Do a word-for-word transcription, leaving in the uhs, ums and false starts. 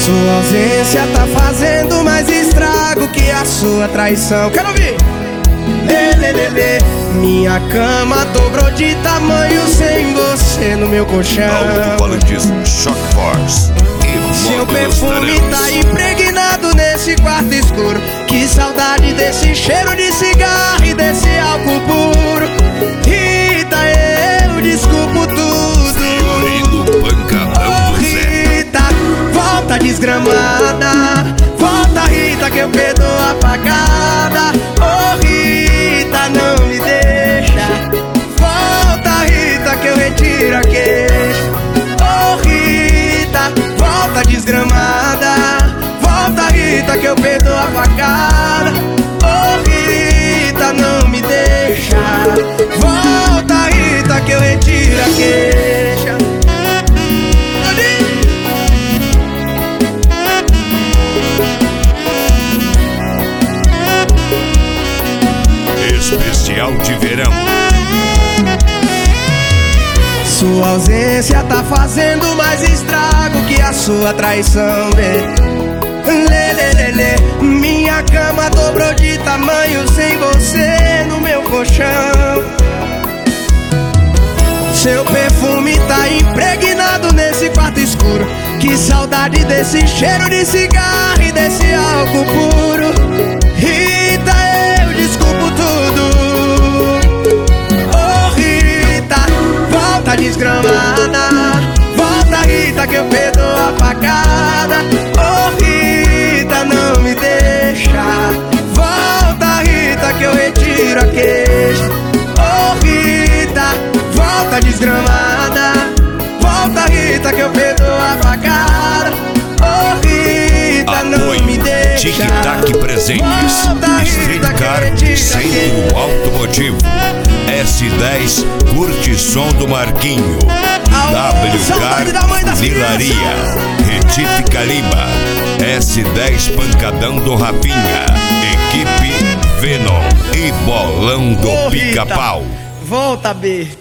Sua ausência tá fazendo mais estrago que a sua traição. Quero ouvir! Lê, lê, lê, lê. Minha cama dobrou de tamanho sem você no meu colchão. Alto-falantismo Shock Force. Seu perfume tá impregnado nesse quarto escuro. Que saudade desse cheiro de cigarro e desse álcool puro. Rita, eu desculpo tudo. Fiorino Pancadão do Zé. Rita, volta desgramada. Volta, Rita, que eu perdoo a pagada. Oh, Rita, não me deixa. Volta, Rita, que eu retiro a queixa. Oh, Rita, volta desgramada. Volta, Rita, que eu perdoo a facada. Oh, Rita, não me deixa. Volta, Rita, que eu retiro a queixa. Especial de verão. Sua ausência tá fazendo mais estrago que a sua traição, lê. Lê, lê, lê, lê. Minha cama dobrou de tamanho sem você no meu colchão. Seu perfume tá impregnado nesse quarto escuro. Que saudade desse cheiro de cigarro e desse álcool puro. Rita, eu desculpo tudo. Oh, Rita, volta desgramada. Volta, Rita, que eu perdoo a facada. Oh, Rita, não me deixa. Volta, Rita, que eu retiro a queixa. Oh, Rita, volta desgramada. Volta, Rita, que eu perdoo a facada. Oh, Rita, não me deixa. Tic-Tac Presentes. Streetcar Centro Automotivo. S dez Curte Som do Marquinho. W-Car Lilaria. Retifica Lima. S dez Pancadão do Rafinha. Equipe Venom e Bolão do Pica-Pau. Volta, B.